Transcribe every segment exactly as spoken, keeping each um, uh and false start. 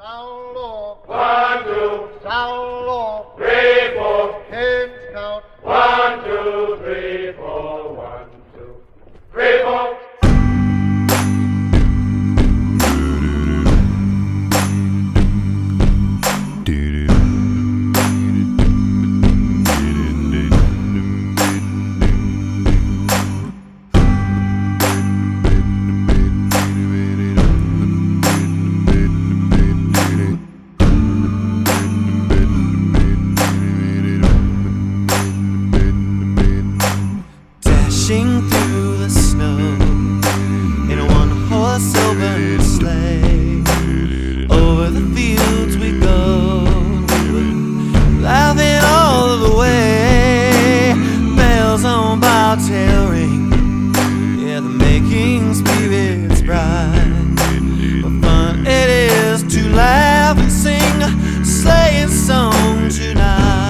Solo. One, two. Solo. Three, four. Ten count. One, two, three, four. One, two, three, four. Dashing through the snow in a one-horse open sleigh. Over the fields we go, laughing all of the way. Bells on bobtail ring, yeah, they're making spirits bright. What fun it is to laugh and sing a sleighing song tonight.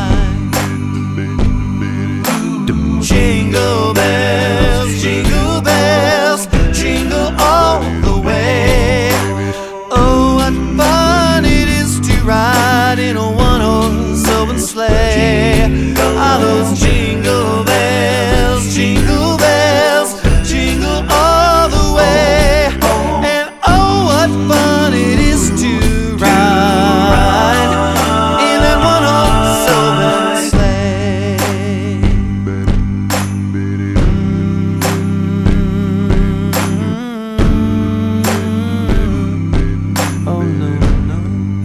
Jingle bells, jingle bells, jingle all the way. Oh, what fun it is to ride in a one-horse open sleigh. All those jingle bells, jingle bells, jingle all the way. And oh, what fun it is to ride in that one-horse open sleigh. Oh no, no.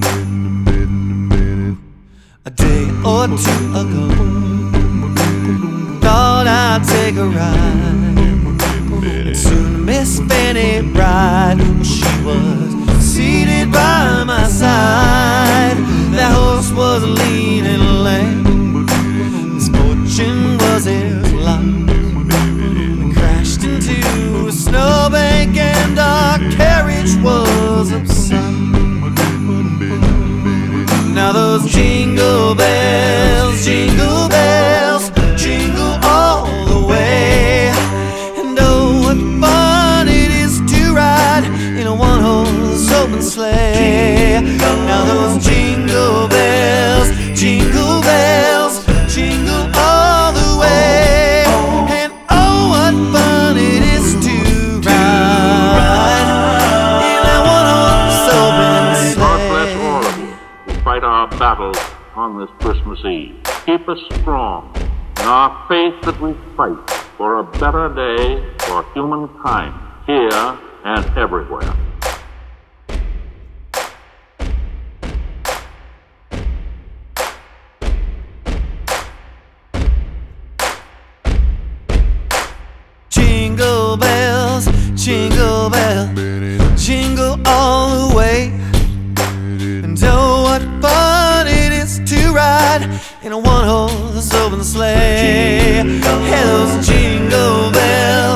A day or two ago, thought I'd take a ride, and soon Miss Fanny Bride, well, she was seated by my side. That horse was lean and lame, misfortune was his lot. We crashed into a snowbank and our carriage was upset. Now those jingle bells, jingle bells, jingle all the way. And oh, what fun it is to ride in a one-horse open sleigh. Now those jingle bells, jingle bells, jingle all the way. And oh, what fun it is to ride in that one-horse open sleigh. God bless all of you who fight our battles on this Christmas Eve. Keep us strong in our faith that we fight for a better day for humankind here and everywhere. Jingle bells, jingle bell, jingle all the way. And oh, what fun it is to ride in a one-horse open sleigh. Hey, those jingle bells.